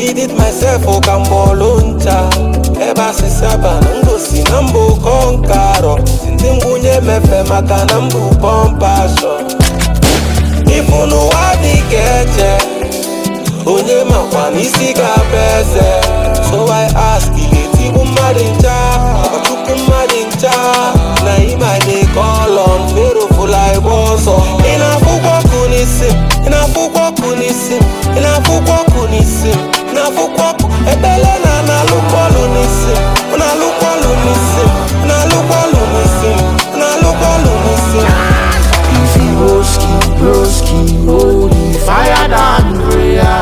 did it myself, oh Kamboluncha. Eba si saba nango si nambu konkaro. Sintingunye mefe maka nambu pompasho. Ifunu wadi keche, onye makwa nisi gabeze. So I ask ileti bumadincha, abatuku madincha. Na ima they call on Pharaoh for like bosso. Inafukwa kunisim, inafukwa kunisim, inafukwa kunisim, inafukwa ebele na lukwa lunisim, una lukwa lunisim, una lukwa lunisim, una lukwa lunisim. If you broski, holy fire than prayer.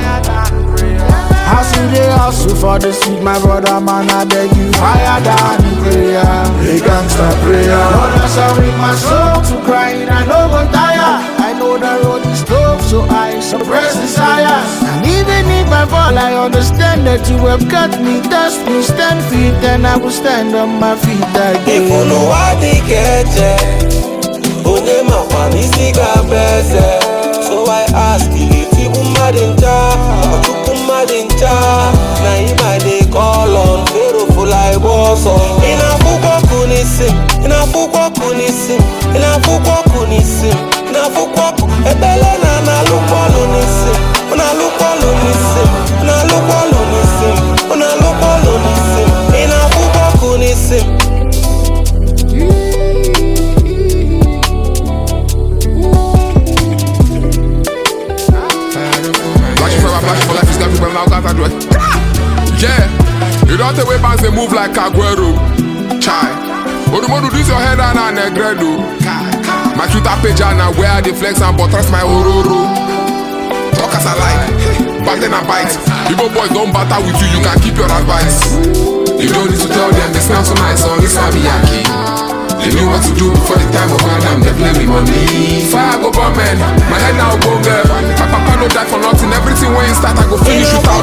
Hustle they hustle for the sweet, my brother man, I beg you, fire than prayer. A gangster prayer. Lord, I submit my soul to crying, I no go tire. I know the road is tough, so I suppress desires. And even if I fall, I understand that you have got me, dust me, stand feet, and I will stand on my feet again. If you know what they get, onye makwa nisi gabeze. So I ask ileti bumadincha, abatuku madincha. Na ima they call on Pharaoh for like bosso. Inafukwa kunisim, inafukwa kunisim, inafukwa kunisim, inafukwa ebele na lukwa lunisim, una lukwa lunisim, una lukwa lunisim, una lukwa lunisim, inafukwa kunisim. Yeah, you don't take way past they move like Aguero. Chai, Odumodu, this your head and a negredo. My Twitter page and where they flex and buttress my ororo. Talk as I like, back then I bite. People boys don't batter with you, you can keep your advice. You don't need to tell them they smell so nice on this Yankee. They knew what to do before the time of Adam, they blame me money. Fire go bomb man, my head now go girl. My papa no die for nothing, everything when you start I go finish without